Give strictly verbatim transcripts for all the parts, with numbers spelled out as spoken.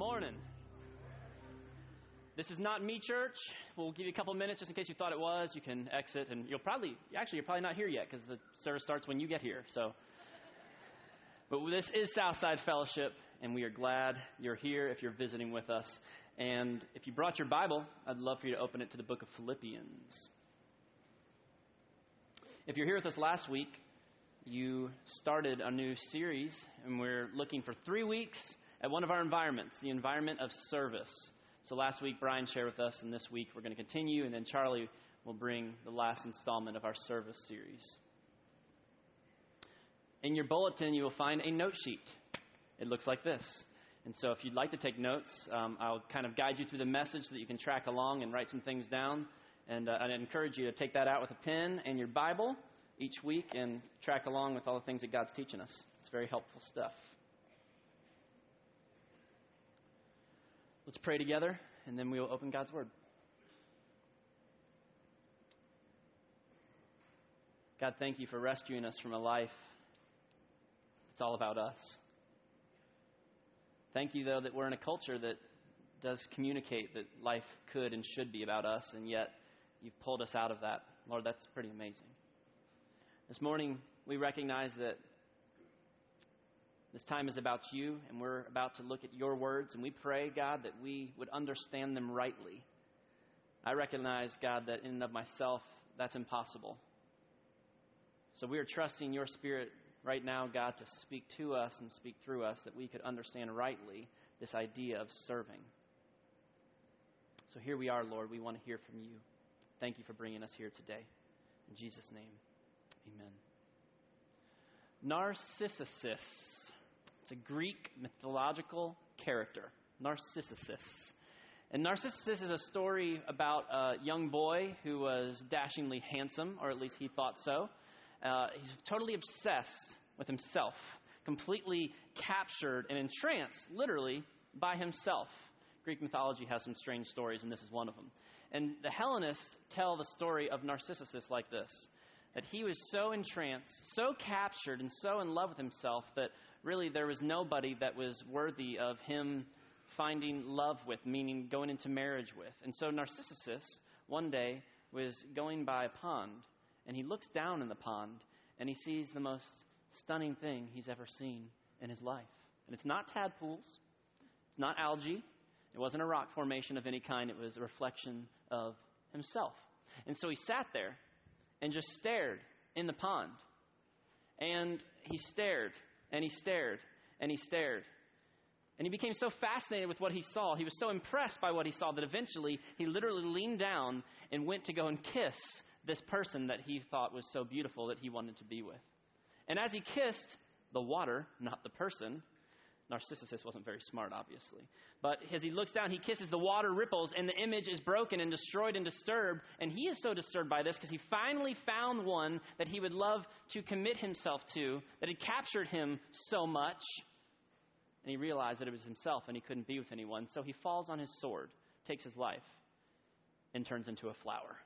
morning. This is not me, church. We'll give you a couple minutes just in case you thought it was. You can exit, and you'll probably, actually, you're probably not here yet because the service starts when you get here. So, but this is Southside Fellowship, and we are glad you're here if you're visiting with us. And if you brought your Bible, I'd love for you to open it to the book of Philippians. If you're here with us last week, you started a new series, and we're looking for three weeks at one of our environments, the environment of service. So last week, Brian shared with us, and this week we're going to continue, and then Charlie will bring the last installment of our service series. In your bulletin, you will find a note sheet. It looks like this. And so if you'd like to take notes, um, I'll kind of guide you through the message so that you can track along and write some things down. And uh, I'd encourage you to take that out with a pen and your Bible each week and track along with all the things that God's teaching us. It's very helpful stuff. Let's pray together, and then we will open God's Word. God, thank you for rescuing us from a life that's all about us. Thank you, though, that we're in a culture that does communicate that life could and should be about us, and yet you've pulled us out of that. Lord, that's pretty amazing. This morning, we recognize that this time is about you, and we're about to look at your words, and we pray, God, that we would understand them rightly. I recognize, God, that in and of myself, that's impossible. So we are trusting your Spirit right now, God, to speak to us and speak through us, that we could understand rightly this idea of serving. So here we are, Lord. We want to hear from you. Thank you for bringing us here today. In Jesus' name, amen. Narcissus. It's a Greek mythological character, Narcissus. And Narcissus is a story about a young boy who was dashingly handsome, or at least he thought so. Uh, he's totally obsessed with himself, completely captured and entranced, literally, by himself. Greek mythology has some strange stories, and this is one of them. And the Hellenists tell the story of Narcissus like this, that he was so entranced, so captured, and so in love with himself that really there was nobody that was worthy of him finding love with, meaning going into marriage with. And so Narcissus one day was going by a pond, and he looks down in the pond, and he sees the most stunning thing he's ever seen in his life. And it's not tadpoles. It's not algae. It wasn't a rock formation of any kind. It was a reflection of himself. And so he sat there and just stared in the pond. And he stared, and he stared, and he stared. And he became so fascinated with what he saw. He was so impressed by what he saw that eventually he literally leaned down and went to go and kiss this person that he thought was so beautiful that he wanted to be with. And as he kissed the water, not the person, Narcissus wasn't very smart, obviously. But as he looks down, he kisses the water ripples, and the image is broken and destroyed and disturbed. And he is so disturbed by this because he finally found one that he would love to commit himself to, that had captured him so much. And he realized that it was himself and he couldn't be with anyone. So he falls on his sword, takes his life, and turns into a flower.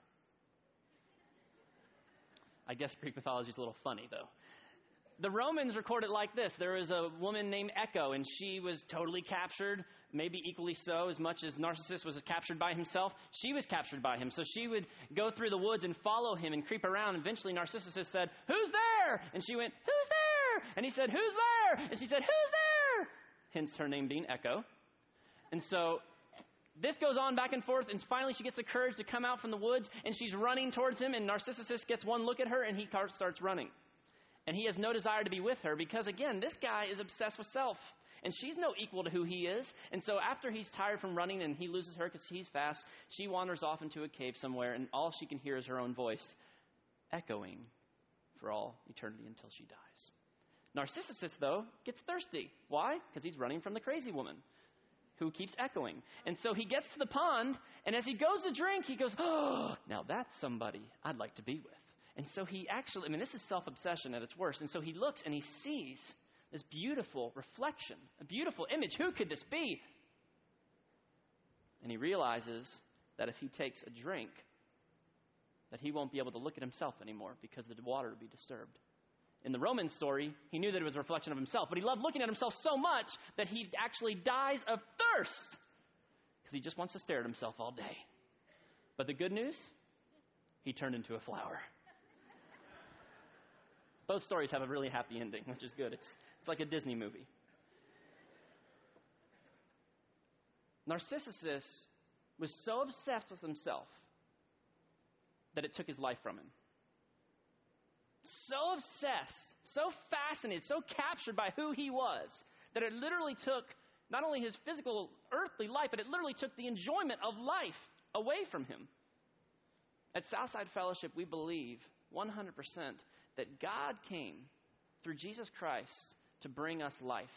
I guess Greek mythology is a little funny, though. The Romans record it like this. There was a woman named Echo, and she was totally captured, maybe equally so, as much as Narcissus was captured by himself. She was captured by him. So she would go through the woods and follow him and creep around. Eventually, Narcissus said, "Who's there?" And she went, "Who's there?" And he said, "Who's there?" And she said, "Who's there?" Hence her name being Echo. And so this goes on back and forth, and finally she gets the courage to come out from the woods, and she's running towards him, and Narcissus gets one look at her, and he starts running. And he has no desire to be with her because, again, this guy is obsessed with self. And she's no equal to who he is. And so after he's tired from running and he loses her because he's fast, she wanders off into a cave somewhere, and all she can hear is her own voice echoing for all eternity until she dies. Narcissus, though, gets thirsty. Why? Because he's running from the crazy woman who keeps echoing. And so he gets to the pond, and as he goes to drink, he goes, "Oh, now that's somebody I'd like to be with." And so he actually, I mean, this is self-obsession at its worst. And so he looks and he sees this beautiful reflection, a beautiful image. Who could this be? And he realizes that if he takes a drink, that he won't be able to look at himself anymore because the water will be disturbed. In the Roman story, he knew that it was a reflection of himself, but he loved looking at himself so much that he actually dies of thirst because he just wants to stare at himself all day. But the good news, he turned into a flower. Both stories have a really happy ending, which is good. It's, it's like a Disney movie. Narcissus was so obsessed with himself that it took his life from him. So obsessed, so fascinated, so captured by who he was, that it literally took not only his physical, earthly life, but it literally took the enjoyment of life away from him. At Southside Fellowship, we believe one hundred percent that God came through Jesus Christ to bring us life.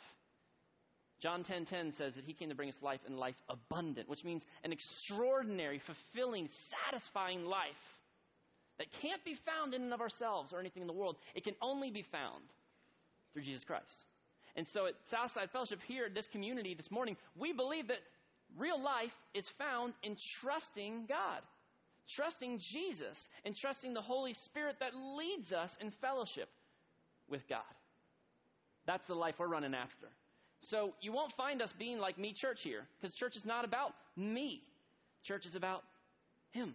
John ten ten says that he came to bring us life and life abundant, which means an extraordinary, fulfilling, satisfying life that can't be found in and of ourselves or anything in the world. It can only be found through Jesus Christ. And so at Southside Fellowship here at this community this morning, we believe that real life is found in trusting God, trusting Jesus, and trusting the Holy Spirit that leads us in fellowship with God. That's the life we're running after. So you won't find us being like Me Church here, because church is not about me. Church is about Him.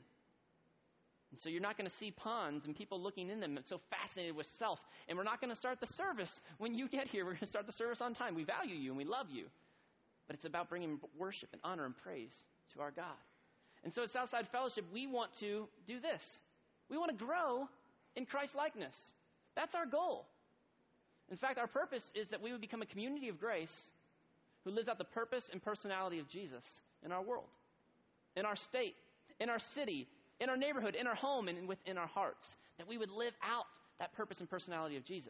And so you're not going to see ponds and people looking in them and so fascinated with self. And we're not going to start the service when you get here. We're going to start the service on time. We value you and we love you. But it's about bringing worship and honor and praise to our God. And so at Southside Fellowship, we want to do this. We want to grow in Christ-likeness. That's our goal. In fact, our purpose is that we would become a community of grace who lives out the purpose and personality of Jesus in our world, in our state, in our city, in our neighborhood, in our home, and within our hearts, that we would live out that purpose and personality of Jesus.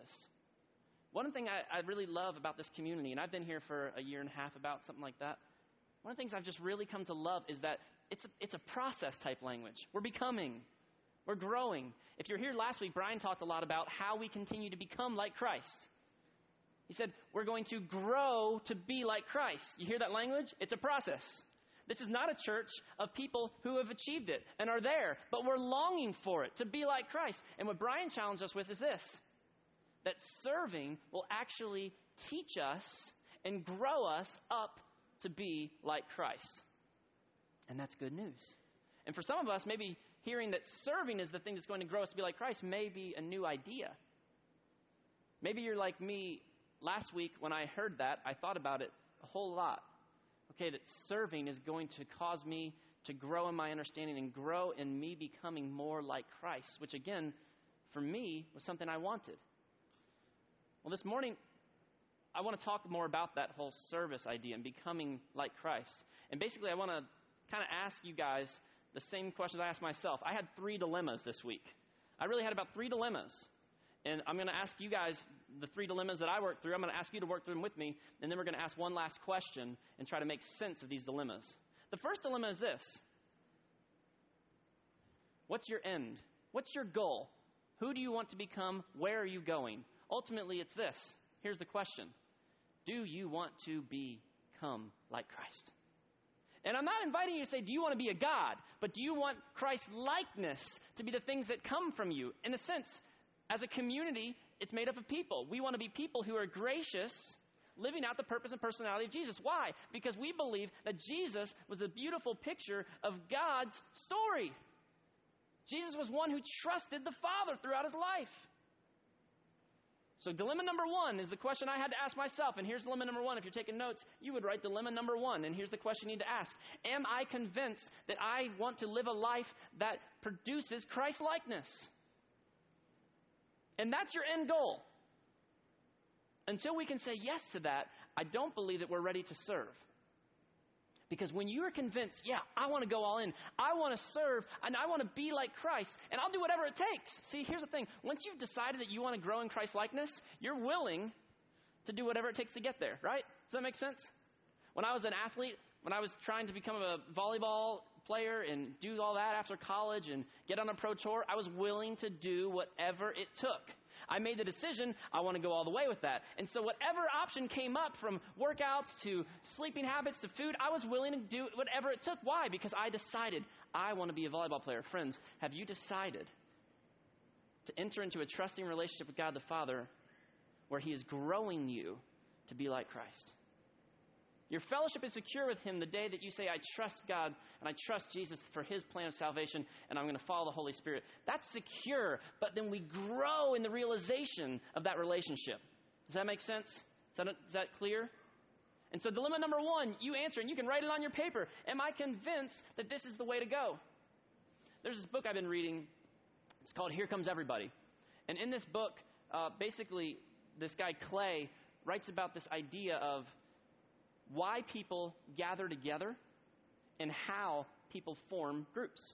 One thing I, I really love about this community, and I've been here for a year and a half about something like that, one of the things I've just really come to love is that it's a, it's a process type language. We're becoming. We're growing. If you're here last week, Brian talked a lot about how we continue to become like Christ. He said, we're going to grow to be like Christ. You hear that language? It's a process. This is not a church of people who have achieved it and are there, but we're longing for it, to be like Christ. And what Brian challenged us with is this, that serving will actually teach us and grow us up to be like Christ. And that's good news. And for some of us, maybe hearing that serving is the thing that's going to grow us to be like Christ may be a new idea. Maybe you're like me. Last week when I heard that, I thought about it a whole lot. Okay, that serving is going to cause me to grow in my understanding and grow in me becoming more like Christ, which again, for me, was something I wanted. Well, this morning, I want to talk more about that whole service idea and becoming like Christ. And basically, I want to kind of ask you guys the same questions I asked myself. I had three dilemmas this week. I really had about three dilemmas. And I'm going to ask you guys the three dilemmas that I worked through. I'm going to ask you to work through them with me. And then we're going to ask one last question and try to make sense of these dilemmas. The first dilemma is this. What's your end? What's your goal? Who do you want to become? Where are you going? Ultimately, it's this. Here's the question. Do you want to become like Christ? And I'm not inviting you to say, do you want to be a God? But do you want Christ-likeness to be the things that come from you? In a sense, as a community, it's made up of people. We want to be people who are gracious, living out the purpose and personality of Jesus. Why? Because we believe that Jesus was a beautiful picture of God's story. Jesus was one who trusted the Father throughout his life. So dilemma number one is the question I had to ask myself. And here's dilemma number one. If you're taking notes, you would write dilemma number one. And here's the question you need to ask. Am I convinced that I want to live a life that produces Christ-likeness? And that's your end goal. Until we can say yes to that, I don't believe that we're ready to serve. Because when you are convinced, yeah, I want to go all in, I want to serve, and I want to be like Christ, and I'll do whatever it takes. See, here's the thing. Once you've decided that you want to grow in Christ-likeness, you're willing to do whatever it takes to get there, right? Does that make sense? When I was an athlete, when I was trying to become a volleyball player and do all that after college and get on a pro tour, I was willing to do whatever it took. I made the decision, I want to go all the way with that. And so whatever option came up, from workouts to sleeping habits to food, I was willing to do whatever it took. Why? Because I decided I want to be a volleyball player. Friends, have you decided to enter into a trusting relationship with God the Father where he is growing you to be like Christ. Your fellowship is secure with him the day that you say, I trust God and I trust Jesus for his plan of salvation and I'm going to follow the Holy Spirit. That's secure, but then we grow in the realization of that relationship. Does that make sense? Is that, is that clear? And so dilemma number one, you answer, and you can write it on your paper. Am I convinced that this is the way to go? There's this book I've been reading. It's called Here Comes Everybody. And in this book, uh, basically, this guy Clay writes about this idea of why people gather together and how people form groups.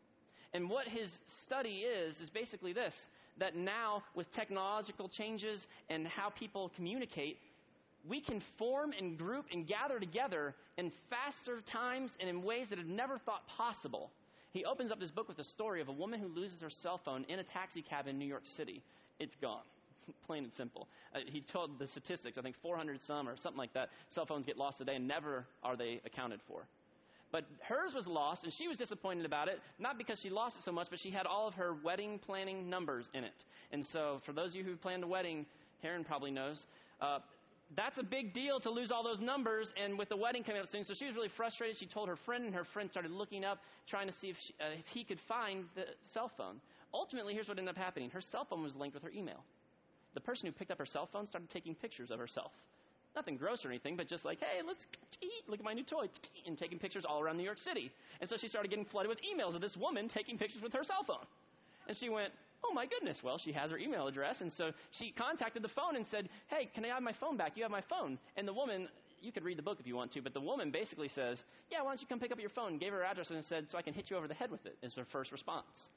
And what his study is, is basically this, that now with technological changes and how people communicate, we can form and group and gather together in faster times and in ways that have never thought possible. He opens up this book with a story of a woman who loses her cell phone in a taxi cab in New York City. It's gone. Plain and simple. Uh, he told the statistics, I think four hundred some or something like that, cell phones get lost a day and never are they accounted for. But hers was lost, and she was disappointed about it, not because she lost it so much, but she had all of her wedding planning numbers in it. And so for those of you who planned a wedding, Karen probably knows, uh, that's a big deal to lose all those numbers, and with the wedding coming up soon, so she was really frustrated. She told her friend, and her friend started looking up, trying to see if, she, uh, if he could find the cell phone. Ultimately, here's what ended up happening. Her cell phone was linked with her email. The person who picked up her cell phone started taking pictures of herself. Nothing gross or anything, but just like, hey, let's look at my new toy, and taking pictures all around New York City. And so she started getting flooded with emails of this woman taking pictures with her cell phone. And she went, oh my goodness, well, she has her email address. And so she contacted the phone and said, hey, can I have my phone back? You have my phone. And the woman, you could read the book if you want to, but the woman basically says, yeah, why don't you come pick up your phone? Gave her address and said, so I can hit you over the head with it, is her first response.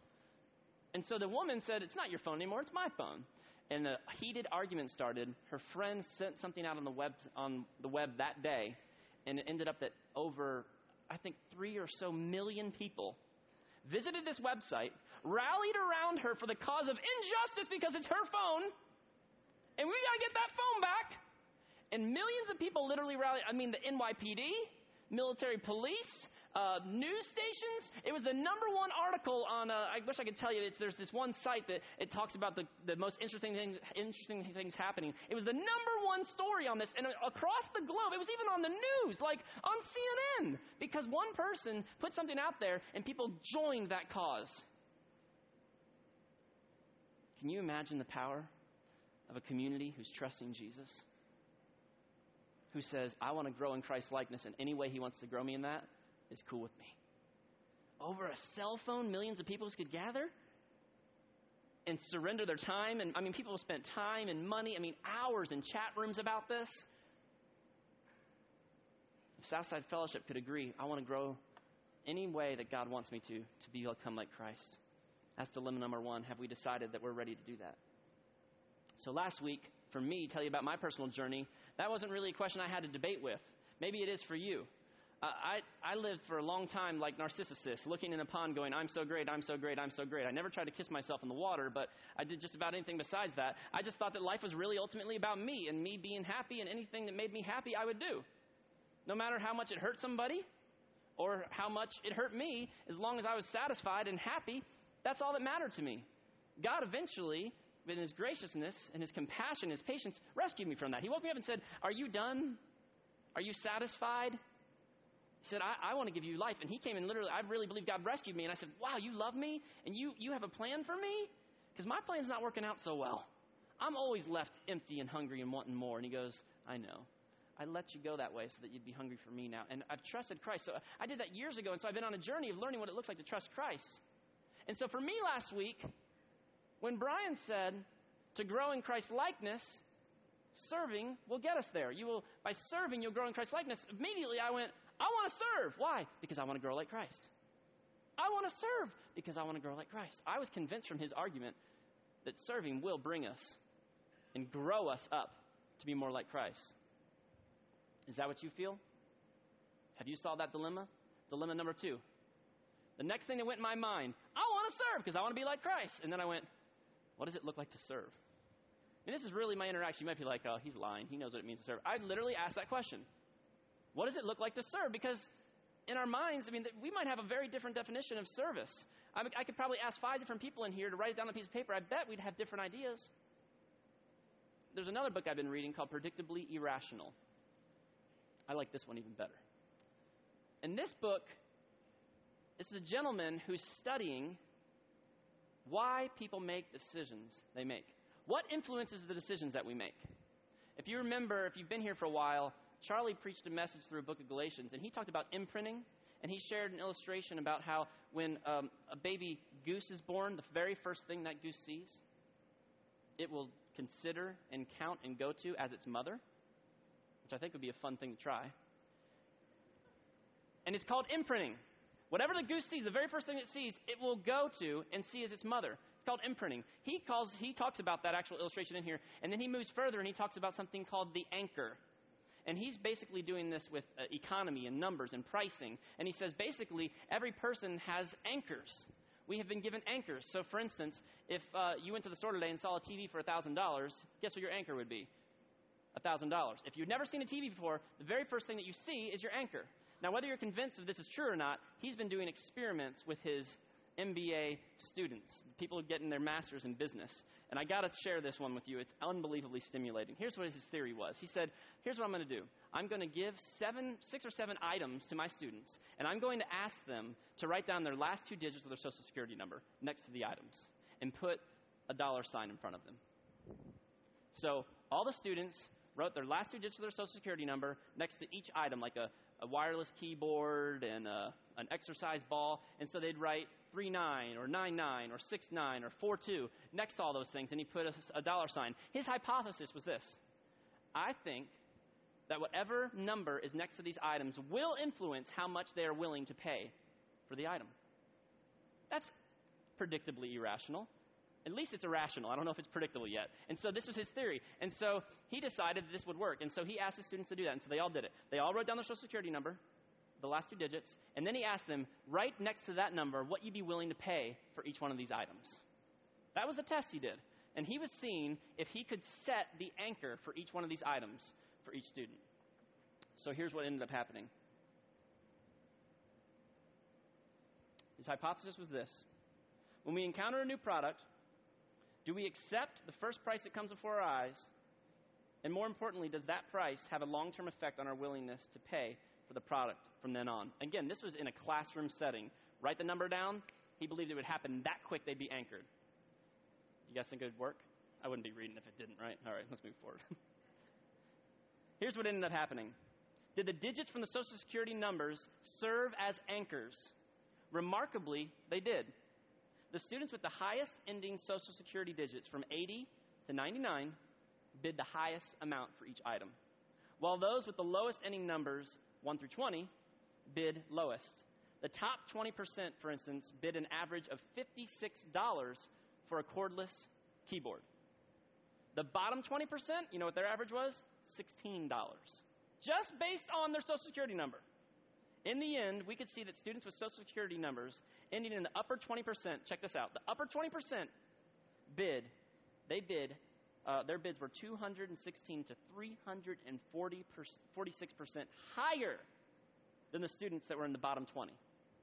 And so the woman said, it's not your phone anymore, it's my phone. And a heated argument started. Her friend sent something out on the web on the web that day, and it ended up that over, I think, three or so million people visited this website, rallied around her for the cause of injustice because it's her phone, and we got to get that phone back. And millions of people literally rallied. I mean, the N Y P D, military police, Uh, news stations. It was the number one article on, uh, I wish I could tell you, it's, there's this one site that it talks about the, the most interesting things, interesting things happening. It was the number one story on this, and across the globe, it was even on the news, like on C N N, because one person put something out there and people joined that cause. Can you imagine the power of a community who's trusting Jesus? Who says, I want to grow in Christ's likeness, and any way he wants to grow me in that is cool with me. Over a cell phone, millions of people could gather and surrender their time. And I mean, people spent time and money, I mean, hours in chat rooms about this. If Southside Fellowship could agree, I want to grow any way that God wants me to, to become like Christ. That's dilemma number one. Have we decided that we're ready to do that? So last week, for me, tell you about my personal journey, that wasn't really a question I had to debate with. Maybe it is for you. Uh, I, I lived for a long time like Narcissus, looking in a pond going, I'm so great, I'm so great, I'm so great. I never tried to kiss myself in the water, but I did just about anything besides that. I just thought that life was really ultimately about me and me being happy, and anything that made me happy I would do. No matter how much it hurt somebody or how much it hurt me, as long as I was satisfied and happy, that's all that mattered to me. God eventually, in his graciousness and his compassion, his patience, rescued me from that. He woke me up and said, are you done? Are you satisfied? He said, I, I want to give you life. And he came and literally, I really believe God rescued me. And I said, wow, you love me? And you, you have a plan for me? Because my plan's not working out so well. I'm always left empty and hungry and wanting more. And he goes, I know. I let you go that way so that you'd be hungry for me now. And I've trusted Christ. So I did that years ago. And so I've been on a journey of learning what it looks like to trust Christ. And so for me last week, when Brian said to grow in Christ's likeness, serving will get us there. You will, by serving, you'll grow in Christ's likeness. Immediately I went, I want to serve. Why? Because I want to grow like Christ. I want to serve because I want to grow like Christ. I was convinced from his argument that serving will bring us and grow us up to be more like Christ. Is that what you feel? Have you solved that dilemma? Dilemma number two. The next thing that went in my mind, I want to serve because I want to be like Christ. And then I went, what does it look like to serve? And this is really my interaction. You might be like, oh, he's lying. He knows what it means to serve. I literally asked that question. What does it look like to serve? Because in our minds, I mean, we might have a very different definition of service. I, mean, I could probably ask five different people in here to write it down on a piece of paper. I bet we'd have different ideas. There's another book I've been reading called Predictably Irrational. I like this one even better. In this book, this is a gentleman who's studying why people make decisions they make. What influences the decisions that we make? If you remember, if you've been here for a while, Charlie preached a message through a book of Galatians, and he talked about imprinting, and he shared an illustration about how when um, a baby goose is born, the very first thing that goose sees, it will consider and count and go to as its mother, which I think would be a fun thing to try. And it's called imprinting. Whatever the goose sees, the very first thing it sees, it will go to and see as its mother. It's called imprinting. He calls, he talks about that actual illustration in here, and then he moves further and he talks about something called the anchor. And he's basically doing this with uh, economy and numbers and pricing. And he says basically every person has anchors. We have been given anchors. So for instance, if uh, you went to the store today and saw a T V for one thousand dollars, guess what your anchor would be? one thousand dollars. If you've never seen a T V before, the very first thing that you see is your anchor. Now, whether you're convinced if this is true or not, he's been doing experiments with his M B A students, people getting their masters in business. And I got to share this one with you. It's unbelievably stimulating. Here's what his theory was. He said, here's what I'm going to do. I'm going to give seven, six or seven items to my students, and I'm going to ask them to write down their last two digits of their Social Security number next to the items and put a dollar sign in front of them. So all the students wrote their last two digits of their Social Security number next to each item, like a, a wireless keyboard and a, an exercise ball. And so they'd write three nine or nine nine or six nine or four two next to all those things, and he put a, a dollar sign. His hypothesis was this. I think that whatever number is next to these items will influence how much they are willing to pay for the item. That's predictably irrational. At least it's irrational. I don't know if it's predictable yet. And so this was his theory. And so he decided that this would work. And so he asked his students to do that. And so they all did it. They all wrote down their Social Security number, the last two digits. And then he asked them, right next to that number, what you'd be willing to pay for each one of these items. That was the test he did. And he was seeing if he could set the anchor for each one of these items for each student. So here's what ended up happening. His hypothesis was this. When we encounter a new product, do we accept the first price that comes before our eyes? And more importantly, does that price have a long-term effect on our willingness to pay for the product from then on? Again, this was in a classroom setting. Write the number down. He believed it would happen that quick they'd be anchored. You guys think it would work? I wouldn't be reading if it didn't, right? All right, let's move forward. Here's what ended up happening. Did the digits from the Social Security numbers serve as anchors? Remarkably, they did. The students with the highest ending Social Security digits from eighty to ninety-nine bid the highest amount for each item, while those with the lowest ending numbers, one through twenty, bid lowest. The top twenty percent, for instance, bid an average of fifty-six dollars for a cordless keyboard. The bottom twenty percent, you know what their average was? sixteen dollars. Just based on their Social Security number. In the end, we could see that students with Social Security numbers ending in the upper twenty percent, check this out, the upper twenty percent bid, they bid, uh, their bids were two hundred sixteen to three hundred forty-six percent higher than the students that were in the bottom twenty.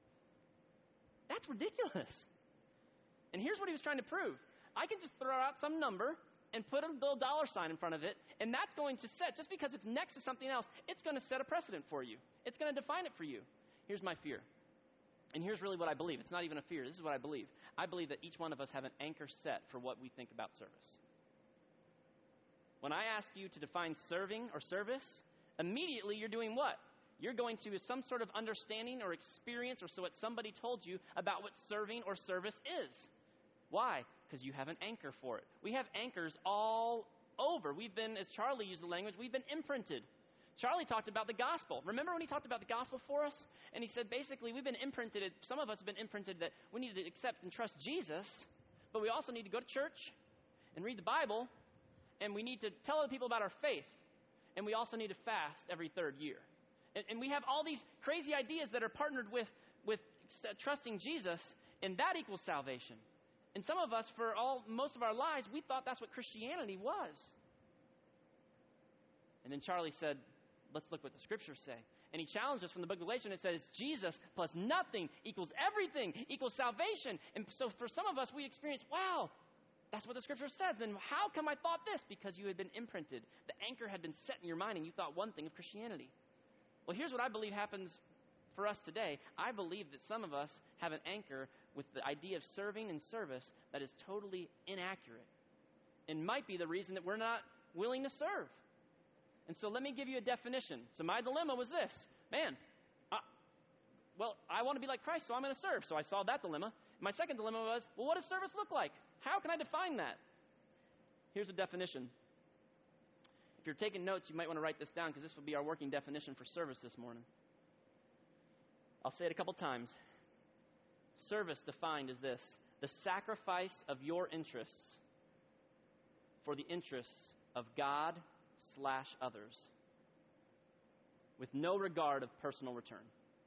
That's ridiculous. And here's what he was trying to prove. I can just throw out some number and put a little dollar sign in front of it, and that's going to set, just because it's next to something else, it's going to set a precedent for you. It's going to define it for you. Here's my fear. And here's really what I believe. It's not even a fear. This is what I believe. I believe that each one of us have an anchor set for what we think about service. When I ask you to define serving or service, immediately you're doing what? You're going to some sort of understanding or experience or so what somebody told you about what serving or service is. Why? Because you have an anchor for it. We have anchors all over. We've been, as Charlie used the language, we've been imprinted. Charlie talked about the gospel. Remember when he talked about the gospel for us? And he said basically we've been imprinted, some of us have been imprinted that we need to accept and trust Jesus, but we also need to go to church and read the Bible, and we need to tell other people about our faith, and we also need to fast every third year. And, and we have all these crazy ideas that are partnered with, with trusting Jesus, and that equals salvation. And some of us, for all most of our lives, we thought that's what Christianity was. And then Charlie said, let's look what the scriptures say. And he challenged us from the book of Galatians. It said it's Jesus plus nothing equals everything, equals salvation. And so for some of us, we experience, wow, that's what the scripture says. And how come I thought this? Because you had been imprinted. The anchor had been set in your mind and you thought one thing of Christianity. Well, here's what I believe happens for us today. I believe that some of us have an anchor with the idea of serving and service that is totally inaccurate and might be the reason that we're not willing to serve. And so let me give you a definition. So my dilemma was this. Man, uh, well, I want to be like Christ, so I'm going to serve. So I solved that dilemma. My second dilemma was, well, what does service look like? How can I define that? Here's a definition. If you're taking notes, you might want to write this down because this will be our working definition for service this morning. I'll say it a couple times. Service defined as this: the sacrifice of your interests for the interests of God slash others, with no regard of personal return.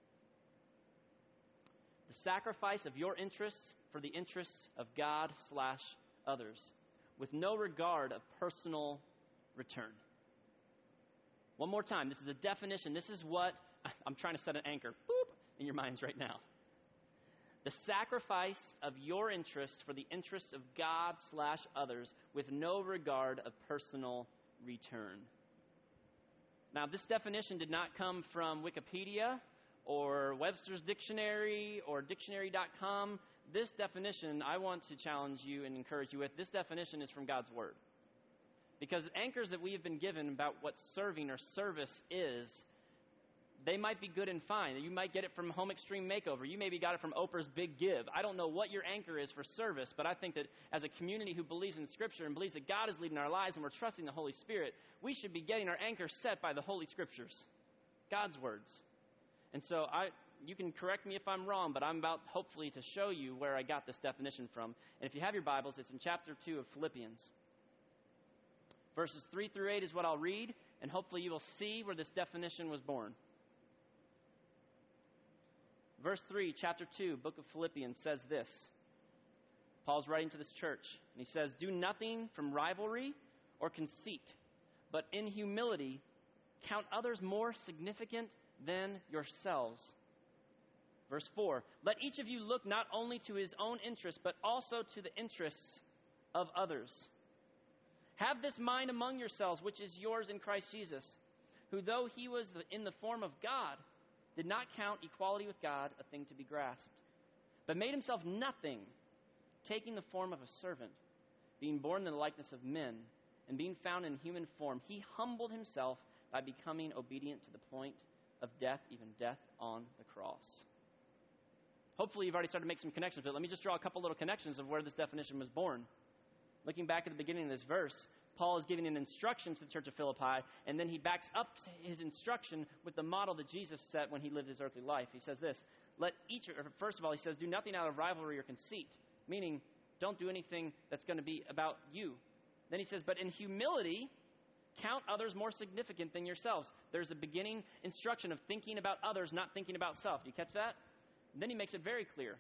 The sacrifice of your interests for the interests of God slash others, with no regard of personal return. One more time. This is a definition. This is what I'm trying to set an anchor boop in your minds right now. The sacrifice of your interests for the interests of God slash others, with no regard of personal return. Now, this definition did not come from Wikipedia or Webster's Dictionary or dictionary dot com. This definition, I want to challenge you and encourage you with, this definition is from God's Word. Because anchors that we have been given about what serving or service is, they might be good and fine. You might get it from Home Extreme Makeover. You maybe got it from Oprah's Big Give. I don't know what your anchor is for service, but I think that as a community who believes in Scripture and believes that God is leading our lives and we're trusting the Holy Spirit, we should be getting our anchor set by the Holy Scriptures, God's words. And so I, you can correct me if I'm wrong, but I'm about hopefully to show you where I got this definition from. And if you have your Bibles, it's in chapter two of Philippians. Verses three through eight is what I'll read, and hopefully you will see where this definition was born. Verse three, chapter two, book of Philippians says this. Paul's writing to this church, and he says, "Do nothing from rivalry or conceit, but in humility count others more significant than yourselves." Verse four, "Let each of you look not only to his own interests, but also to the interests of others. Have this mind among yourselves, which is yours in Christ Jesus, who though he was in the form of God, did not count equality with God a thing to be grasped, but made himself nothing, taking the form of a servant, being born in the likeness of men, and being found in human form, he humbled himself by becoming obedient to the point of death, even death on the cross." Hopefully you've already started to make some connections, but let me just draw a couple little connections of where this definition was born. Looking back at the beginning of this verse, Paul is giving an instruction to the church of Philippi, and then he backs up his instruction with the model that Jesus set when he lived his earthly life. He says this, let each, or first of all, he says, do nothing out of rivalry or conceit, meaning don't do anything that's going to be about you. Then he says, but in humility, count others more significant than yourselves. There's a beginning instruction of thinking about others, not thinking about self. Do you catch that? And then he makes it very clear.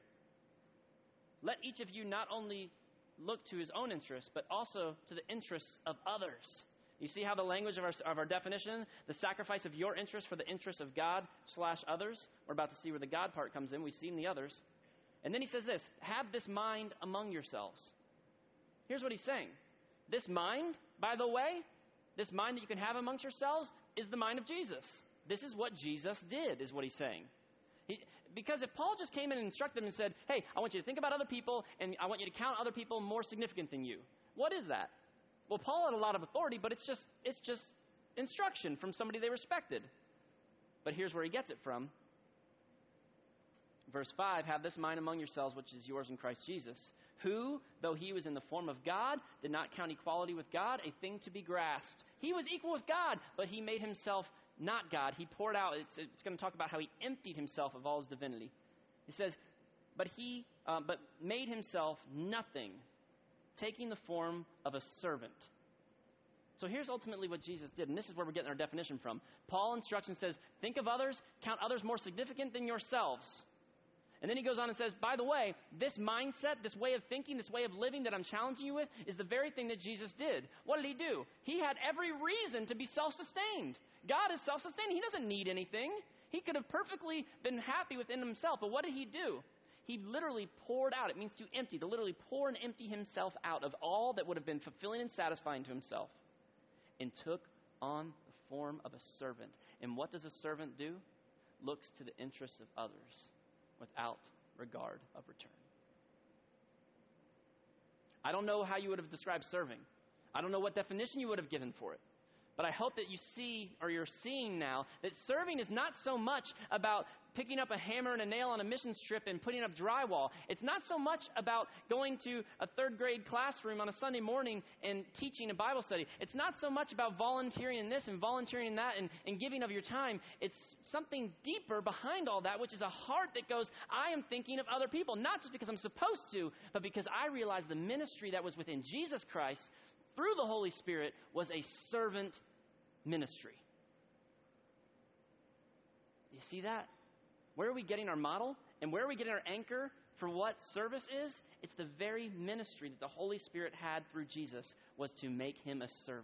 Let each of you not only look to his own interests, but also to the interests of others. You see how the language of our, of our definition, the sacrifice of your interest for the interests of God slash others, we're about to see where the God part comes in. We've seen the others. And then he says this, have this mind among yourselves. Here's what he's saying. This mind, by the way, this mind that you can have amongst yourselves is the mind of Jesus. This is what Jesus did, is what he's saying. He, because if Paul just came in and instructed them and said, hey, I want you to think about other people, and I want you to count other people more significant than you. What is that? Well, Paul had a lot of authority, but it's just it's just instruction from somebody they respected. But here's where he gets it from. Verse five, have this mind among yourselves, which is yours in Christ Jesus, who, though he was in the form of God, did not count equality with God a thing to be grasped. He was equal with God, but he made himself not God. He poured out, it's, it's going to talk about how he emptied himself of all his divinity. He says, but he, uh, but made himself nothing, taking the form of a servant. So here's ultimately what Jesus did, and this is where we're getting our definition from. Paul's instruction says, think of others, count others more significant than yourselves. And then he goes on and says, by the way, this mindset, this way of thinking, this way of living that I'm challenging you with is the very thing that Jesus did. What did he do? He had every reason to be self-sustained. God is self-sustaining. He doesn't need anything. He could have perfectly been happy within himself. But what did he do? He literally poured out. It means to empty, to literally pour and empty himself out of all that would have been fulfilling and satisfying to himself, and took on the form of a servant. And what does a servant do? Looks to the interests of others without regard of return. I don't know how you would have described serving. I don't know what definition you would have given for it. But I hope that you see, or you're seeing now, that serving is not so much about picking up a hammer and a nail on a mission strip and putting up drywall. It's not so much about going to a third grade classroom on a Sunday morning and teaching a Bible study. It's not so much about volunteering in this and volunteering in that and, and giving of your time. It's something deeper behind all that, which is a heart that goes, I am thinking of other people, not just because I'm supposed to, but because I realize the ministry that was within Jesus Christ through the Holy Spirit was a servant ministry. You see that? Where are we getting our model? And where are we getting our anchor for what service is? It's the very ministry that the Holy Spirit had through Jesus, was to make him a servant.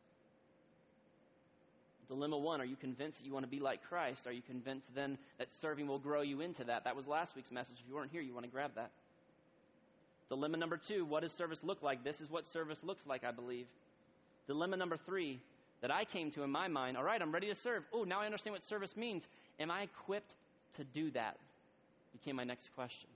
Dilemma one, are you convinced that you want to be like Christ? Are you convinced then that serving will grow you into that? That was last week's message. If you weren't here, you want to grab that. Dilemma number two, what does service look like? This is what service looks like, I believe. Dilemma number three, that I came to in my mind, all right, I'm ready to serve. Oh, now I understand what service means. Am I equipped to do that? Became my next question.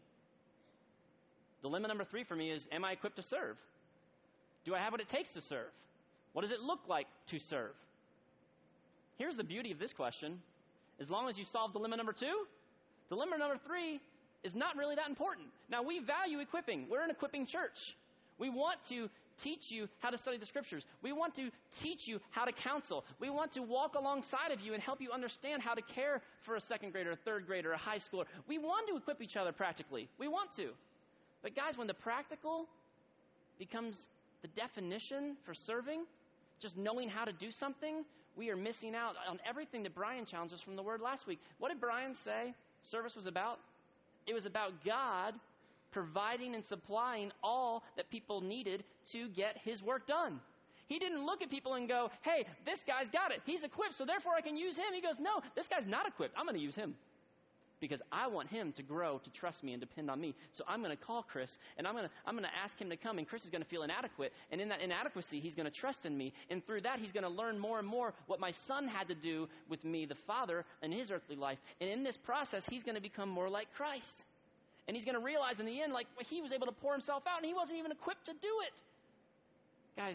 Dilemma number three for me is, am I equipped to serve? Do I have what it takes to serve? What does it look like to serve? Here's the beauty of this question. As long as you solve dilemma number two, dilemma number three is not really that important. Now, we value equipping. We're an equipping church. We want to teach you how to study the scriptures. We want to teach you how to counsel. We want to walk alongside of you and help you understand how to care for a second grader, a third grader, a high schooler. We want to equip each other practically. We want to. But guys, when the practical becomes the definition for serving, just knowing how to do something, we are missing out on everything that Brian challenged us from the word last week. What did Brian say service was about? It was about God providing and supplying all that people needed to get his work done. He didn't look at people and go, hey, this guy's got it. He's equipped, so therefore I can use him. He goes, no, this guy's not equipped. I'm going to use him because I want him to grow, to trust me and depend on me. So I'm going to call Chris, and I'm going to I'm going to ask him to come, and Chris is going to feel inadequate. And in that inadequacy, he's going to trust in me. And through that, he's going to learn more and more what my son had to do with me, the Father, in his earthly life. And in this process, he's going to become more like Christ. And he's going to realize in the end, like, he was able to pour himself out, and he wasn't even equipped to do it. Guys,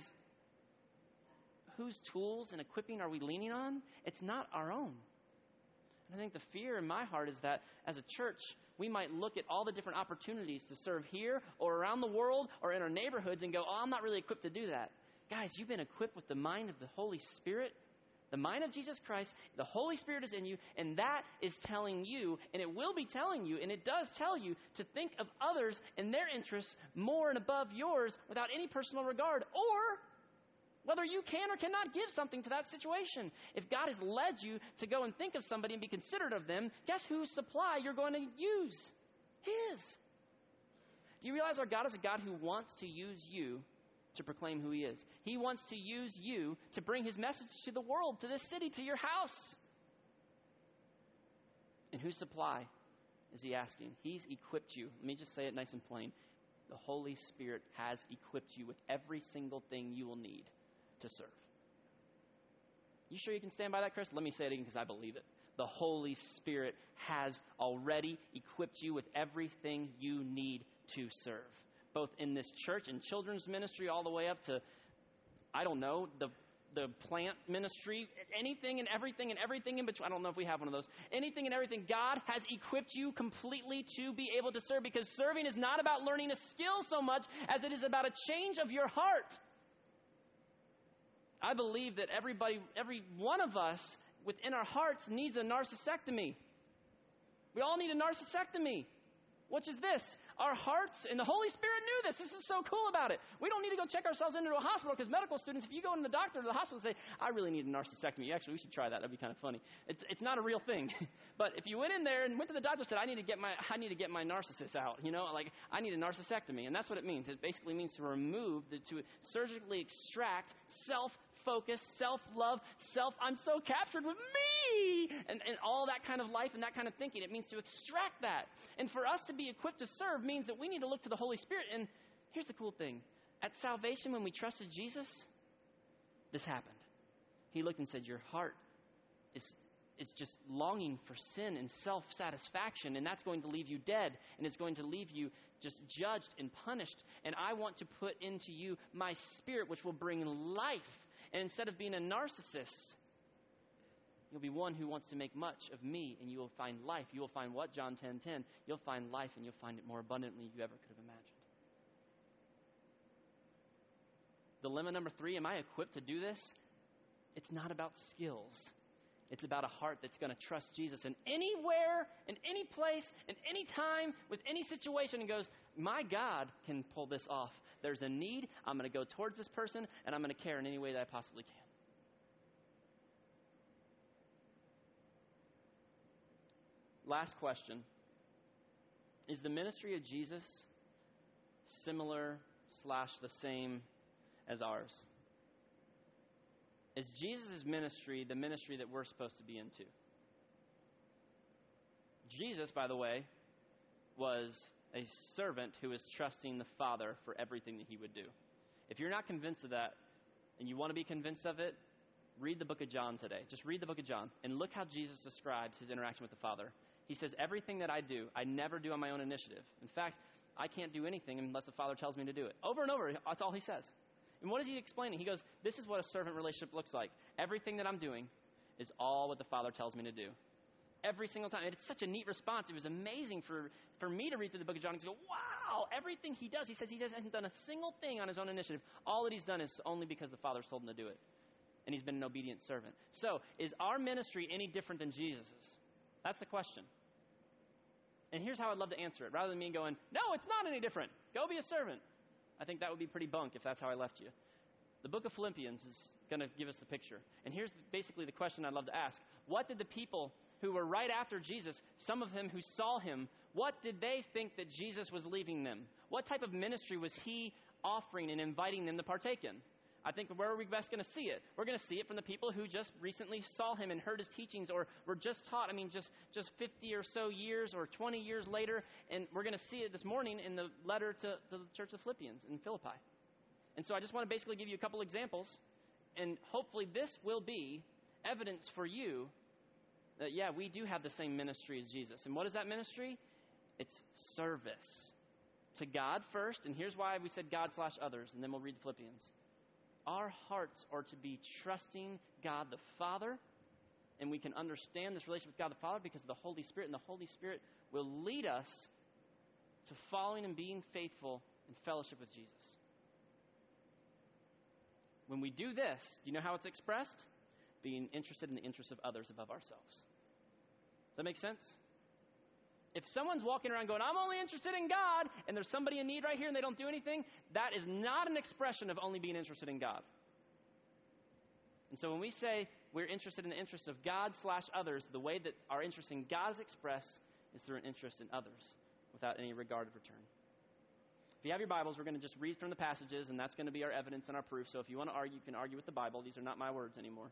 whose tools and equipping are we leaning on? It's not our own. And I think the fear in my heart is that as a church, we might look at all the different opportunities to serve here or around the world or in our neighborhoods and go, oh, I'm not really equipped to do that. Guys, you've been equipped with the mind of the Holy Spirit, the mind of Jesus Christ. The Holy Spirit is in you, and that is telling you, and it will be telling you, and it does tell you to think of others and their interests more and above yours without any personal regard, or whether you can or cannot give something to that situation. If God has led you to go and think of somebody and be considerate of them, guess whose supply you're going to use? His. Do you realize our God is a God who wants to use you to proclaim who he is? He wants to use you to bring his message to the world, to this city, to your house. And whose supply is he asking? He's equipped you. Let me just say it nice and plain. The Holy Spirit has equipped you with every single thing you will need to serve. You sure you can stand by that, Chris? Let me say it again because I believe it. The Holy Spirit has already equipped you with everything you need to serve. Both in this church and children's ministry all the way up to, I don't know, the the plant ministry, anything and everything and everything in between. I don't know if we have one of those. Anything and everything. God has equipped you completely to be able to serve, because serving is not about learning a skill so much as it is about a change of your heart. I believe that everybody, every one of us within our hearts needs a narcissectomy. We all need a narcissectomy. Which is this, our hearts, and the Holy Spirit knew this. This is so cool about it. We don't need to go check ourselves into a hospital, because medical students, if you go into the doctor or the hospital and say, I really need a narcissectomy, actually, we should try that. That'd be kind of funny. It's, it's not a real thing. But if you went in there and went to the doctor and said, I need to get my I need to get my narcissist out, you know, like, I need a narcissectomy. And that's what it means. It basically means to remove, the, to surgically extract self-focus, self-love, self, I'm so captured with me, and, and all that kind of life and that kind of thinking. It means to extract that. And for us to be equipped to serve means that we need to look to the Holy Spirit. And here's the cool thing. At salvation, when we trusted Jesus, this happened. He looked and said, your heart is, is just longing for sin and self-satisfaction, and that's going to leave you dead, and it's going to leave you just judged and punished. And I want to put into you my Spirit, which will bring life. And instead of being a narcissist, you'll be one who wants to make much of me, and you will find life. You will find what? John ten ten. You'll find life, and you'll find it more abundantly than you ever could have imagined. Dilemma number three, am I equipped to do this? It's not about skills. It's about a heart that's going to trust Jesus in anywhere, in any place, in any time, with any situation, and goes, my God can pull this off. There's a need. I'm going to go towards this person, and I'm going to care in any way that I possibly can. Last question. Is the ministry of Jesus similar slash the same as ours? Is Jesus' ministry the ministry that we're supposed to be into? Jesus, by the way, was a servant who was trusting the Father for everything that he would do. If you're not convinced of that, and you want to be convinced of it, read the book of John today. Just read the book of John, and look how Jesus describes his interaction with the Father. He says, everything that I do, I never do on my own initiative. In fact, I can't do anything unless the Father tells me to do it. Over and over, that's all he says. And what is he explaining? He goes, this is what a servant relationship looks like. Everything that I'm doing is all what the Father tells me to do. Every single time. And it's such a neat response. It was amazing for, for me to read through the book of John and go, wow, everything he does. He says he hasn't done a single thing on his own initiative. All that he's done is only because the Father's told him to do it. And he's been an obedient servant. So, is our ministry any different than Jesus's? That's the question. And here's how I'd love to answer it. Rather than me going, no, it's not any different. Go be a servant. I think that would be pretty bunk if that's how I left you. The book of Philippians is going to give us the picture. And here's basically the question I'd love to ask. What did the people who were right after Jesus, some of them who saw him, what did they think that Jesus was leaving them? What type of ministry was he offering and inviting them to partake in? I think where are we best going to see it? We're going to see it from the people who just recently saw him and heard his teachings, or were just taught, I mean, just, just fifty or so years or twenty years later. And we're going to see it this morning in the letter to, to the church of Philippians in Philippi. And so I just want to basically give you a couple examples. And hopefully this will be evidence for you that, yeah, we do have the same ministry as Jesus. And what is that ministry? It's service to God first. And here's why we said God slash others. And then we'll read the Philippians. Our hearts are to be trusting God the Father, and we can understand this relationship with God the Father because of the Holy Spirit, and the Holy Spirit will lead us to following and being faithful in fellowship with Jesus. When we do this, do you know how it's expressed? Being interested in the interests of others above ourselves. Does that make sense? If someone's walking around going, I'm only interested in God, and there's somebody in need right here and they don't do anything, that is not an expression of only being interested in God. And so when we say we're interested in the interests of God slash others, the way that our interest in God is expressed is through an interest in others without any regard of return. If you have your Bibles, we're going to just read from the passages, and that's going to be our evidence and our proof. So if you want to argue, you can argue with the Bible. These are not my words anymore.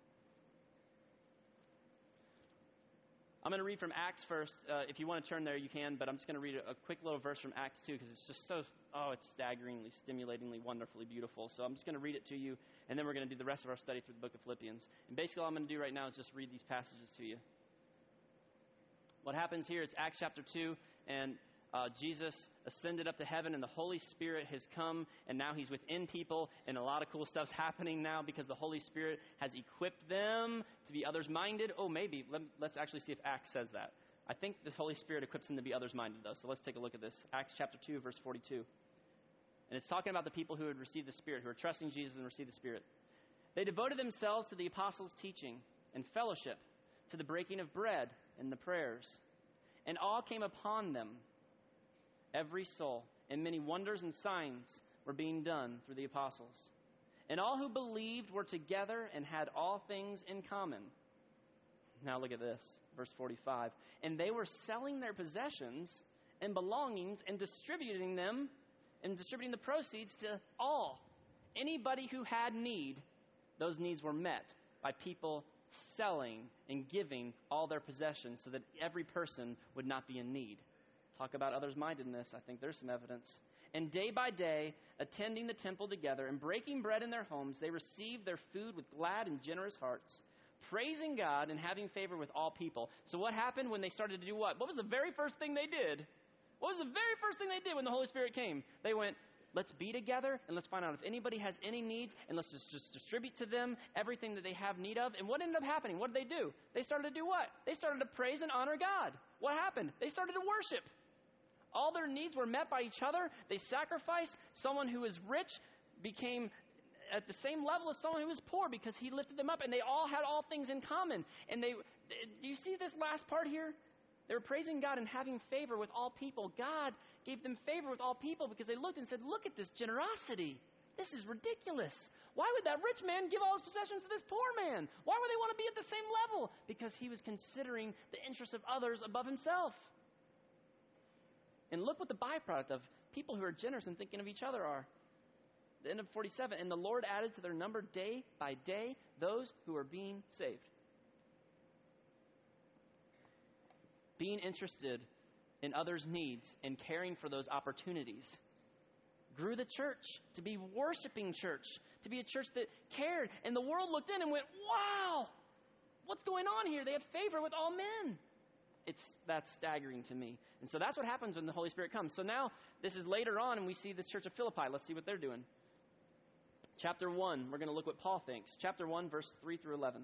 I'm going to read from Acts first. Uh, if you want to turn there, you can, but I'm just going to read a, a quick little verse from Acts two because it's just so, oh, it's staggeringly, stimulatingly, wonderfully beautiful. So I'm just going to read it to you, and then we're going to do the rest of our study through the book of Philippians. And basically all I'm going to do right now is just read these passages to you. What happens here is Acts chapter two, and uh, Jesus ascended up to heaven, and the Holy Spirit has come, and now he's within people, and a lot of cool stuff's happening now because the Holy Spirit has equipped them to be others-minded. Oh, maybe. Let, let's actually see if Acts says that. I think the Holy Spirit equips them to be others-minded, though, so let's take a look at this. Acts chapter two, verse forty-two. And it's talking about the people who had received the Spirit, who are trusting Jesus and received the Spirit. They devoted themselves to the apostles' teaching and fellowship, to the breaking of bread and the prayers. And awe came upon them, every soul, and many wonders and signs were being done through the apostles. And all who believed were together and had all things in common. Now look at this, verse forty-five. And they were selling their possessions and belongings and distributing them and distributing the proceeds to all. Anybody who had need, Those needs were met by people selling and giving all their possessions so that every person would not be in need. Talk about others-mindedness. I think there's some evidence. And day by day, attending the temple together and breaking bread in their homes, they received their food with glad and generous hearts, praising God and having favor with all people. So what happened when they started to do what? What was the very first thing they did? What was the very first thing they did when the Holy Spirit came? They went, let's be together and let's find out if anybody has any needs and let's just, just distribute to them everything that they have need of. And what ended up happening? What did they do? They started to do what? They started to praise and honor God. What happened? They started to worship. All their needs were met by each other. They sacrificed. Someone who was rich became at the same level as someone who was poor because he lifted them up, and they all had all things in common. And they, do you see this last part here? They were praising God and having favor with all people. God gave them favor with all people because they looked and said, look at this generosity. This is ridiculous. Why would that rich man give all his possessions to this poor man? Why would they want to be at the same level? Because he was considering the interests of others above himself. And look what the byproduct of people who are generous and thinking of each other are. The end of forty-seven, and the Lord added to their number day by day those who are being saved. Being interested in others' needs and caring for those opportunities grew the church to be worshiping church, to be a church that cared. And the world looked in and went, wow, what's going on here? They had favor with all men. It's that's staggering to me. And so that's what happens when the Holy Spirit comes. So now this is later on, and we see this church of Philippi. Let's see what they're doing. Chapter one, we're going to look what Paul thinks. Chapter one, verse three through eleven.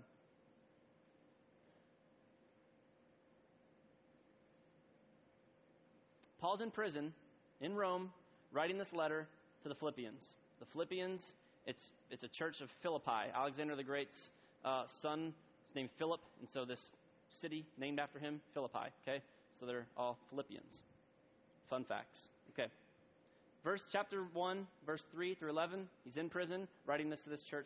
Paul's in prison in Rome, writing this letter to the Philippians. The Philippians, it's it's a church of Philippi. Alexander the Great's uh, son is named Philip, and so this city named after him, Philippi. Okay, so they're all Philippians. Fun facts. Okay, verse chapter one, verse three through eleven. He's in prison, writing this to this church.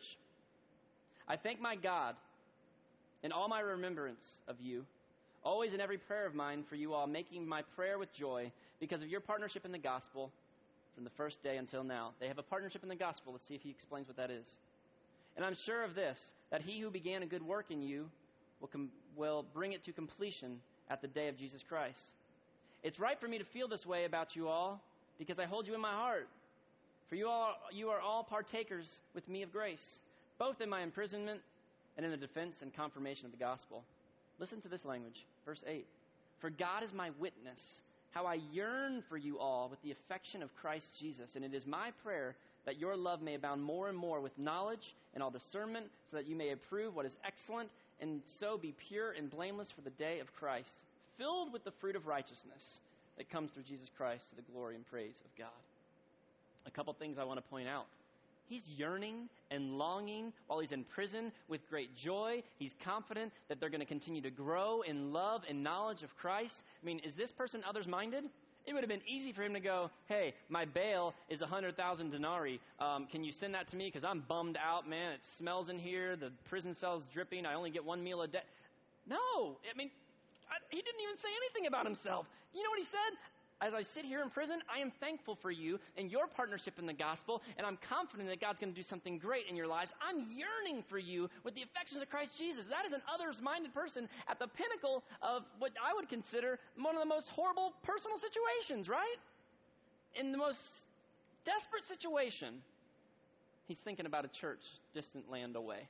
I thank my God in all my remembrance of you, always in every prayer of mine for you all, making my prayer with joy because of your partnership in the gospel from the first day until now. They have a partnership in the gospel. Let's see if he explains what that is. And I'm sure of this, that he who began a good work in you will, com- will bring it to completion at the day of Jesus Christ. It's right for me to feel this way about you all because I hold you in my heart. For you all, you are all partakers with me of grace, both in my imprisonment and in the defense and confirmation of the gospel. Listen to this language, verse eight. For God is my witness, how I yearn for you all with the affection of Christ Jesus. And it is my prayer that your love may abound more and more with knowledge and all discernment, so that you may approve what is excellent, and so be pure and blameless for the day of Christ, filled with the fruit of righteousness that comes through Jesus Christ to the glory and praise of God. A couple things I want to point out. He's yearning and longing while he's in prison with great joy. He's confident that they're going to continue to grow in love and knowledge of Christ. I mean, is this person others-minded? It would have been easy for him to go, hey, my bail is one hundred thousand denarii. Um, can you send that to me? Because I'm bummed out, man. It smells in here. The prison cell's dripping. I only get one meal a day. No. I mean, I, he didn't even say anything about himself. You know what he said? As I sit here in prison, I am thankful for you and your partnership in the gospel, and I'm confident that God's going to do something great in your lives. I'm yearning for you with the affections of Christ Jesus. That is an others-minded person at the pinnacle of what I would consider one of the most horrible personal situations, right? In the most desperate situation, he's thinking about a church distant land away.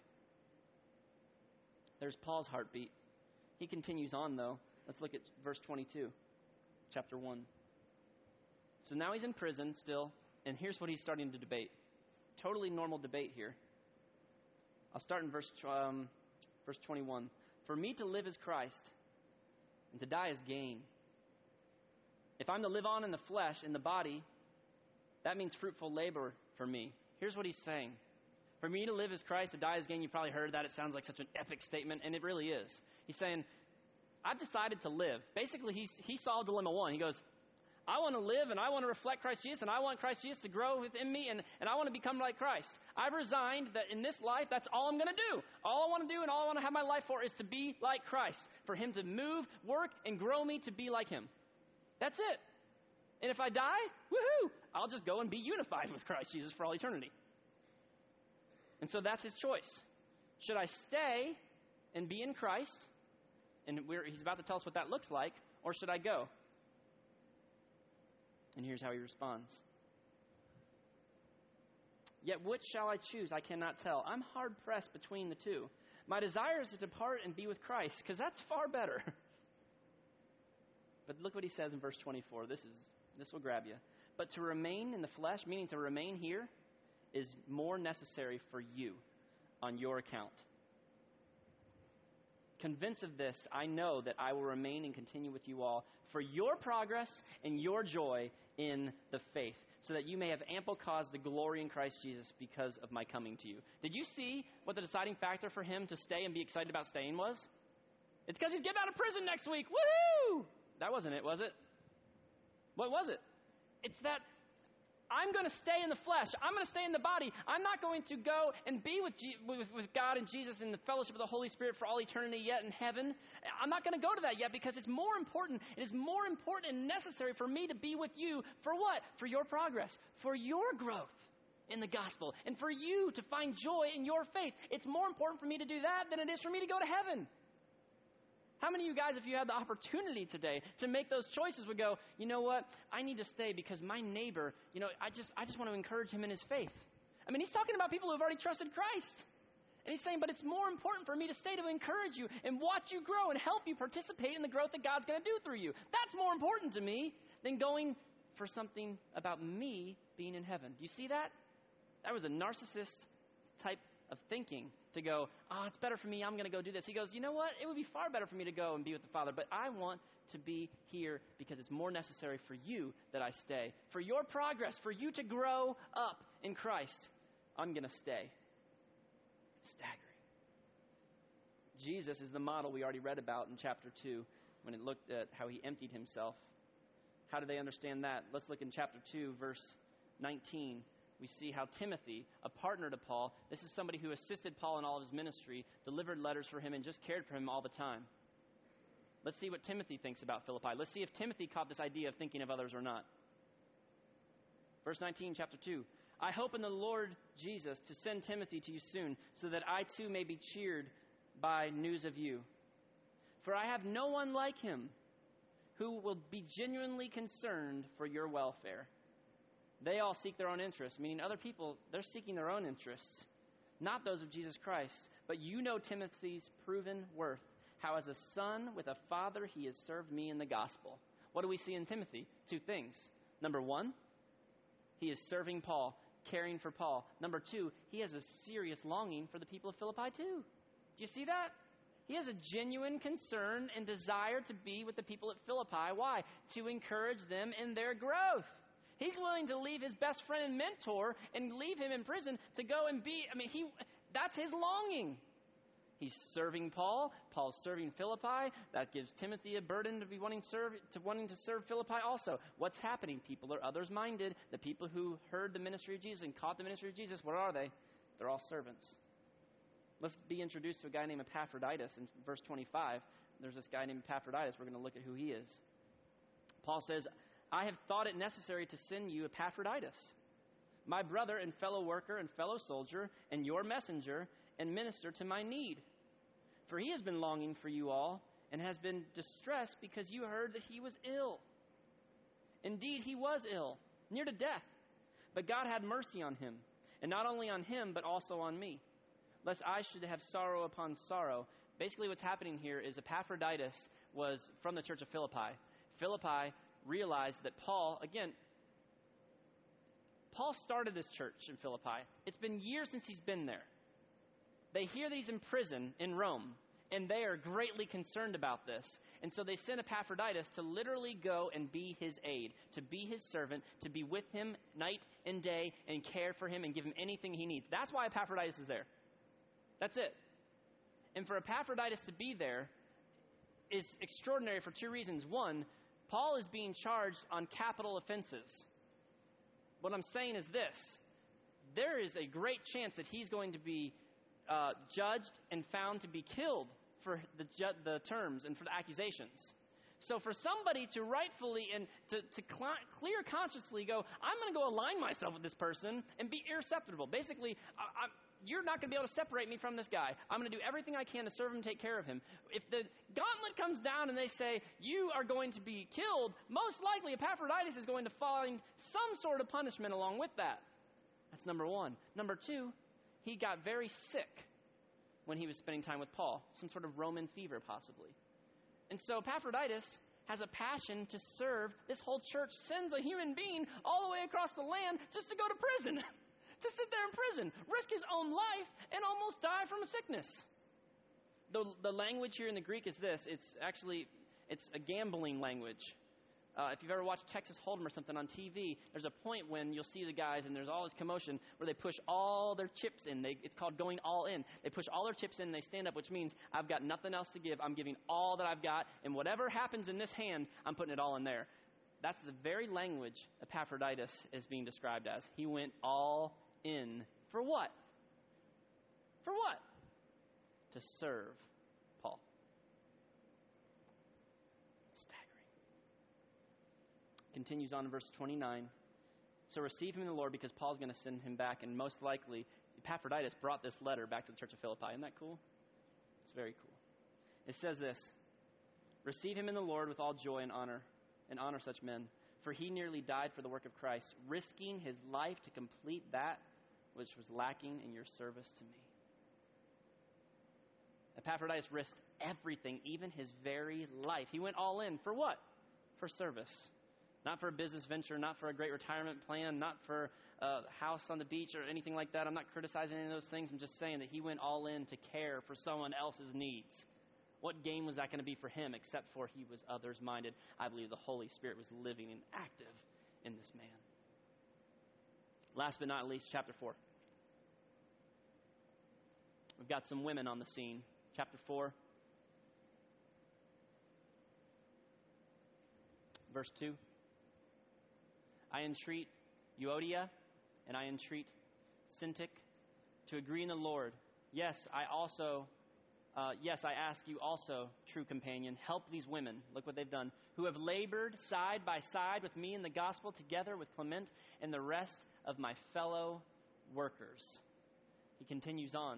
There's Paul's heartbeat. He continues on, though. Let's look at verse twenty-two, chapter one. So now he's in prison still, and here's what he's starting to debate. Totally normal debate here. I'll start in verse um, verse twenty-one. For me to live is Christ, and to die is gain. If I'm to live on in the flesh, in the body, that means fruitful labor for me. Here's what he's saying. For me to live is Christ, to die is gain. You probably heard that. It sounds like such an epic statement, and it really is. He's saying, I've decided to live. Basically, he's, he saw dilemma one. He goes, I want to live, and I want to reflect Christ Jesus, and I want Christ Jesus to grow within me, and, and I want to become like Christ. I've resigned that in this life, that's all I'm going to do. All I want to do and all I want to have my life for is to be like Christ, for him to move, work, and grow me to be like him. That's it. And if I die, woohoo, I'll just go and be unified with Christ Jesus for all eternity. And so that's his choice. Should I stay and be in Christ? And we're, he's about to tell us what that looks like. Or should I go? And here's how he responds. Yet which shall I choose? I cannot tell. I'm hard-pressed between the two. My desire is to depart and be with Christ, because that's far better. But look what he says in verse twenty-four. This is this will grab you. But to remain in the flesh, meaning to remain here, is more necessary for you on your account. Convinced of this, I know that I will remain and continue with you all for your progress and your joy in the faith, so that you may have ample cause to glory in Christ Jesus because of my coming to you. Did you see what the deciding factor for him to stay and be excited about staying was? It's because he's getting out of prison next week. Woohoo! That wasn't it, was it? What was it? It's that I'm going to stay in the flesh. I'm going to stay in the body. I'm not going to go and be with, G- with, with God and Jesus in the fellowship of the Holy Spirit for all eternity yet in heaven. I'm not going to go to that yet because it's more important. It is more important and necessary for me to be with you for what? For your progress, for your growth in the gospel, and for you to find joy in your faith. It's more important for me to do that than it is for me to go to heaven. How many of you guys, if you had the opportunity today to make those choices, would go, you know what, I need to stay because my neighbor, you know, I just I just want to encourage him in his faith. I mean, he's talking about people who have already trusted Christ. And he's saying, but it's more important for me to stay to encourage you and watch you grow and help you participate in the growth that God's going to do through you. That's more important to me than going for something about me being in heaven. Do you see that? That was a narcissist type of thinking to go, oh, it's better for me, I'm going to go do this. He goes, you know what? It would be far better for me to go and be with the Father, but I want to be here because it's more necessary for you that I stay. For your progress, for you to grow up in Christ, I'm going to stay. Staggering. Jesus is the model we already read about in chapter two when it looked at how he emptied himself. How do they understand that? Let's look in chapter two, verse nineteen. We see how Timothy, a partner to Paul, this is somebody who assisted Paul in all of his ministry, delivered letters for him, and just cared for him all the time. Let's see what Timothy thinks about Philippi. Let's see if Timothy caught this idea of thinking of others or not. Verse nineteen, chapter two. I hope in the Lord Jesus to send Timothy to you soon, so that I too may be cheered by news of you. For I have no one like him who will be genuinely concerned for your welfare. They all seek their own interests, meaning other people, they're seeking their own interests, not those of Jesus Christ. But you know Timothy's proven worth, how as a son with a father he has served me in the gospel. What do we see in Timothy? Two things. Number one, he is serving Paul, caring for Paul. Number two, he has a serious longing for the people of Philippi too. Do you see that? He has a genuine concern and desire to be with the people at Philippi. Why? To encourage them in their growth. He's willing to leave his best friend and mentor and leave him in prison to go and be, I mean, he that's his longing. He's serving Paul. Paul's serving Philippi. That gives Timothy a burden to be wanting to serve, to wanting to serve Philippi also. What's happening? People are others-minded. The people who heard the ministry of Jesus and caught the ministry of Jesus, what are they? They're all servants. Let's be introduced to a guy named Epaphroditus in verse twenty-five. There's this guy named Epaphroditus. We're going to look at who he is. Paul says, I have thought it necessary to send you Epaphroditus, my brother and fellow worker and fellow soldier, and your messenger and minister to my need. For he has been longing for you all and has been distressed because you heard that he was ill. Indeed, he was ill, near to death. But God had mercy on him, and not only on him, but also on me, lest I should have sorrow upon sorrow. Basically what's happening here is Epaphroditus was from the church of Philippi. Philippi realized that Paul, again, Paul started this church in Philippi. It's been years since he's been there. They hear that he's in prison in Rome, and they are greatly concerned about this. And so they send Epaphroditus to literally go and be his aide, to be his servant, to be with him night and day and care for him and give him anything he needs. That's why Epaphroditus is there. That's it. And for Epaphroditus to be there is extraordinary for two reasons. One, Paul is being charged on capital offenses. What I'm saying is this. There is a great chance that he's going to be uh, judged and found to be killed for the, ju- the terms and for the accusations. So for somebody to rightfully and to, to cl- clear consciously go, I'm going to go align myself with this person and be irreceptible. Basically, I, I, you're not going to be able to separate me from this guy. I'm going to do everything I can to serve him and take care of him. If the gauntlet comes down and they say, you are going to be killed, most likely Epaphroditus is going to find some sort of punishment along with that. That's number one. Number two, he got very sick when he was spending time with Paul, some sort of Roman fever possibly. And so Epaphroditus has a passion to serve. This whole church sends a human being all the way across the land just to go to prison, to sit there in prison, risk his own life, and almost die from a sickness. The, the language here in the Greek is this. It's actually, it's a gambling language. Uh, if you've ever watched Texas Hold'em or something on T V, there's a point when you'll see the guys and there's all this commotion where they push all their chips in. They, it's called going all in. They push all their chips in and they stand up, which means I've got nothing else to give. I'm giving all that I've got, and whatever happens in this hand, I'm putting it all in there. That's the very language Epaphroditus is being described as. He went all in. For what? For what? To serve Paul. Staggering. Continues on in verse twenty-nine. So receive him in the Lord, because Paul's going to send him back, and most likely Epaphroditus brought this letter back to the church of Philippi. Isn't that cool? It's very cool. It says this: receive him in the Lord with all joy and honor, and honor such men, for he nearly died for the work of Christ, risking his life to complete that which was lacking in your service to me. Epaphroditus risked everything, even his very life. He went all in. For what? For service. Not for a business venture, not for a great retirement plan, not for a house on the beach or anything like that. I'm not criticizing any of those things. I'm just saying that he went all in to care for someone else's needs. What gain was that going to be for him, except for he was others-minded? I believe the Holy Spirit was living and active in this man. Last but not least, chapter four. We've got some women on the scene. Chapter four. Verse two. I entreat Euodia and I entreat Syntyche to agree in the Lord. Yes, I also, uh, yes, I ask you also, true companion, help these women, look what they've done, who have labored side by side with me in the gospel, together with Clement and the rest of my fellow workers. He continues on.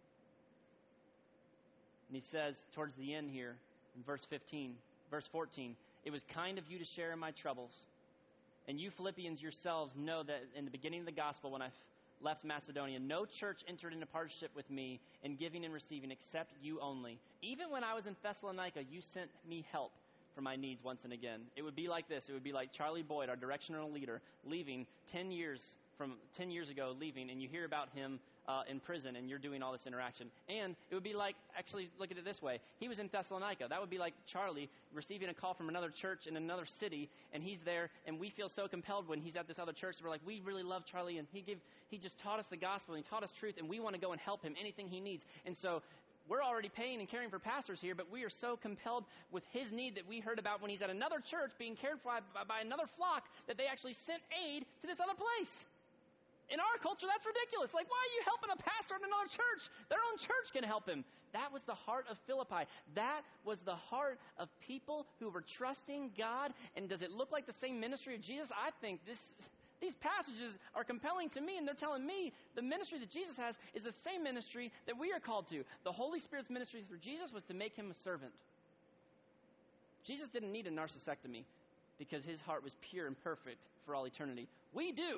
And he says towards the end here, in verse fifteen, verse fourteen, it was kind of you to share in my troubles. And you Philippians yourselves know that in the beginning of the gospel, when I left Macedonia, no church entered into partnership with me in giving and receiving except you only. Even when I was in Thessalonica, you sent me help for my needs once and again. It would be like this. It would be like Charlie Boyd, our directional leader, leaving ten years from ten years ago, leaving, and you hear about him uh, in prison, and you're doing all this interaction. And it would be like, actually, look at it this way. He was in Thessalonica. That would be like Charlie receiving a call from another church in another city, and he's there, and we feel so compelled when he's at this other church. We're like, we really love Charlie, and he give, he just taught us the gospel, and he taught us truth, and we want to go and help him, anything he needs. And so we're already paying and caring for pastors here, but we are so compelled with his need that we heard about when he's at another church being cared for by, by another flock, that they actually sent aid to this other place. In our culture, that's ridiculous. Like, why are you helping a pastor in another church? Their own church can help him. That was the heart of Philippi. That was the heart of people who were trusting God. And does it look like the same ministry of Jesus? I think this, these passages are compelling to me, and they're telling me the ministry that Jesus has is the same ministry that we are called to. The Holy Spirit's ministry through Jesus was to make him a servant. Jesus didn't need a narcissectomy because his heart was pure and perfect for all eternity. We do.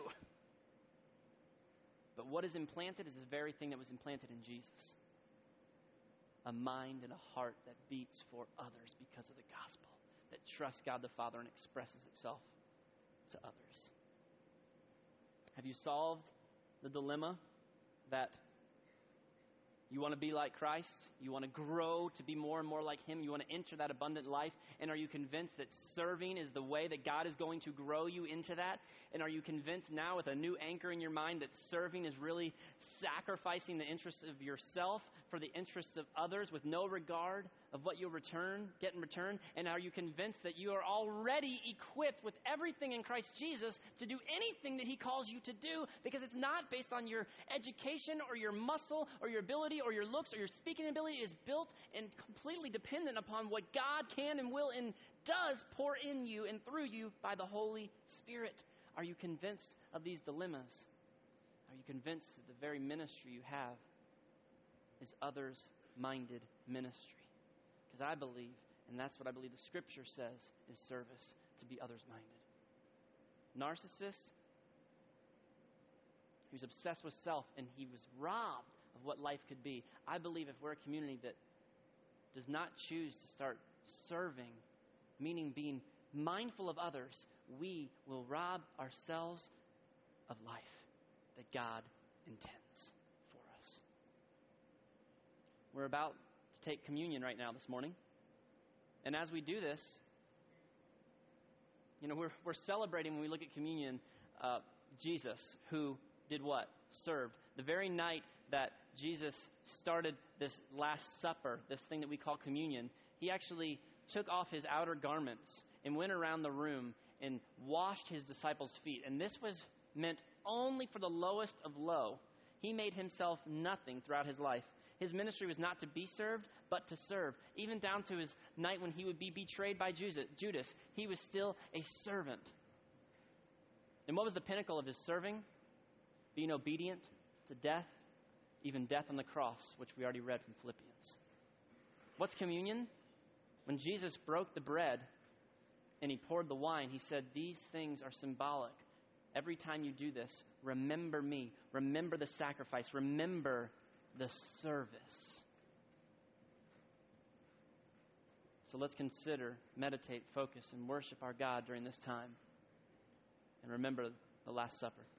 But what is implanted is the very thing that was implanted in Jesus. A mind and a heart that beats for others because of the gospel, that trusts God the Father and expresses itself to others. Have you solved the dilemma that you want to be like Christ? You want to grow to be more and more like him? You want to enter that abundant life? And are you convinced that serving is the way that God is going to grow you into that? And are you convinced now with a new anchor in your mind that serving is really sacrificing the interests of yourself for the interests of others with no regard of what you'll return, get in return? And are you convinced that you are already equipped with everything in Christ Jesus to do anything that he calls you to do, because it's not based on your education or your muscle or your ability or your looks or your speaking ability? It is built and completely dependent upon what God can and will and does pour in you and through you by the Holy Spirit. Are you convinced of these dilemmas? Are you convinced that the very ministry you have is others-minded ministry? Because I believe, and that's what I believe the Scripture says, is service, to be others-minded. Narcissist, he was obsessed with self, and he was robbed of what life could be. I believe if we're a community that does not choose to start serving, meaning being mindful of others, we will rob ourselves of life that God intends for us. We're about to take communion right now this morning. And as we do this, you know, we're, we're celebrating when we look at communion, uh, Jesus, who did what? Served. The very night that Jesus started this Last Supper, this thing that we call communion, he actually took off his outer garments and went around the room and washed his disciples' feet. And this was meant only for the lowest of low. He made himself nothing throughout his life. His ministry was not to be served, but to serve. Even down to his night when he would be betrayed by Judas, he was still a servant. And what was the pinnacle of his serving? Being obedient to death, even death on the cross, which we already read from Philippians. What's communion? When Jesus broke the bread and he poured the wine, he said, these things are symbolic. Every time you do this, remember me. Remember the sacrifice. Remember the service. So let's consider, meditate, focus, and worship our God during this time. And remember the Last Supper.